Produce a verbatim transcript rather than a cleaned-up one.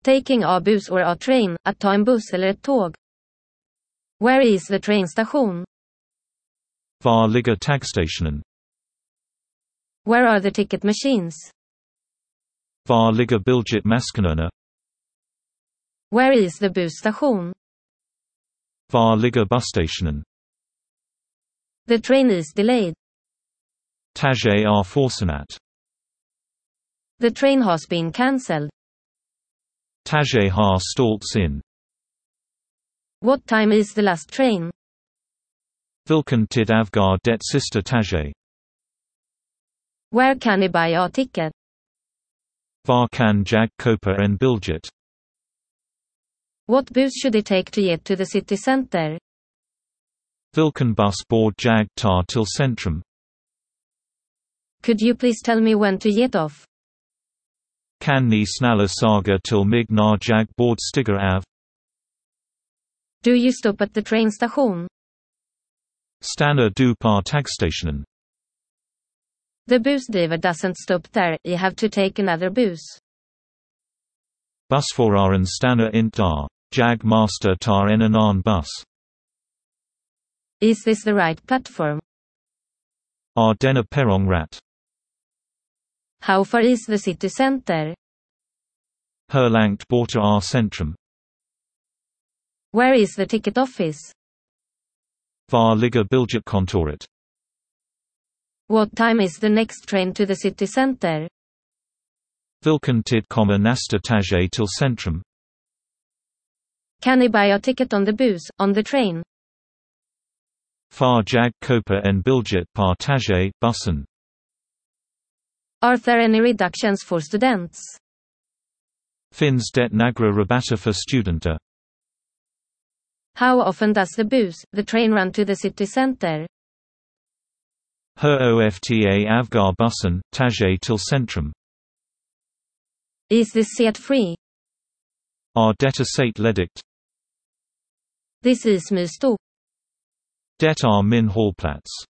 Taking a bus or a train, att ta en buss eller ett tåg. Where is the train station? Var ligger tagstationen? Where are the ticket machines? Var ligger biljettmaskinerne? Where is the busstation? Var ligger busstationen? The train is delayed. Taget er forsinat. The train has been cancelled. Taget har stalt in. What time is the last train? Vilken tid avgår det sista taget? Where can I buy a ticket? Var kan jag köpa en biljett? What bus should I take to get to the city center? Vilken buss borde jag ta till centrum? Could you please tell me when to get off? Kan ni snälla säga till mig när jag borde stiga av? Do you stop at the train station? Stannar du på tagstationen? The bus driver doesn't stop there, you have to take another bus. Busföraren stannar inte där. Jag måste ta en annan buss. Is this the right platform? Är denna perrong rätt? How far is the city center? Hur långt borta är centrum? Where is the ticket office? Var ligger biljettkontoret? What time is the next train to the city center? Vilken tid kommer nästa taget till centrum? Can I buy a ticket on the bus, on the train? Får jag köpa en biljett på taget, bussen? Are there any reductions for students? Finns det några rabatter för studenter? How often does the bus, the train run to the city center? Hur ofta avgår bussen, taget till centrum? Is this seat free? Är detta sätt ledigt? This is my stop. Det är min hållplats.